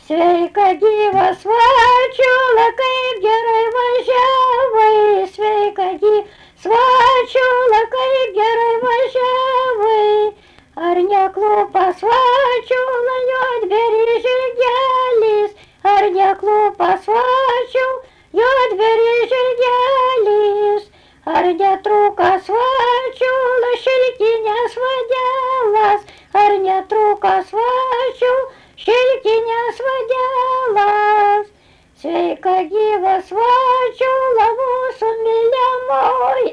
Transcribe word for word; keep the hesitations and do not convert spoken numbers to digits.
Sveika gyvas vačiula, kaip gerai važiavai, sveika gyvas vačiula, kaip gerai važiavai. Ar neklupas vačiula, juodbėris žirgelis, ar neklupas vačiula, juodbėris žirgelis, ar netrukas vačiula, šilkinės vadelas, ar netrukas vačiula, šilkinės vadelas. Sveika gyvas vačiula, mūsų myliamoji.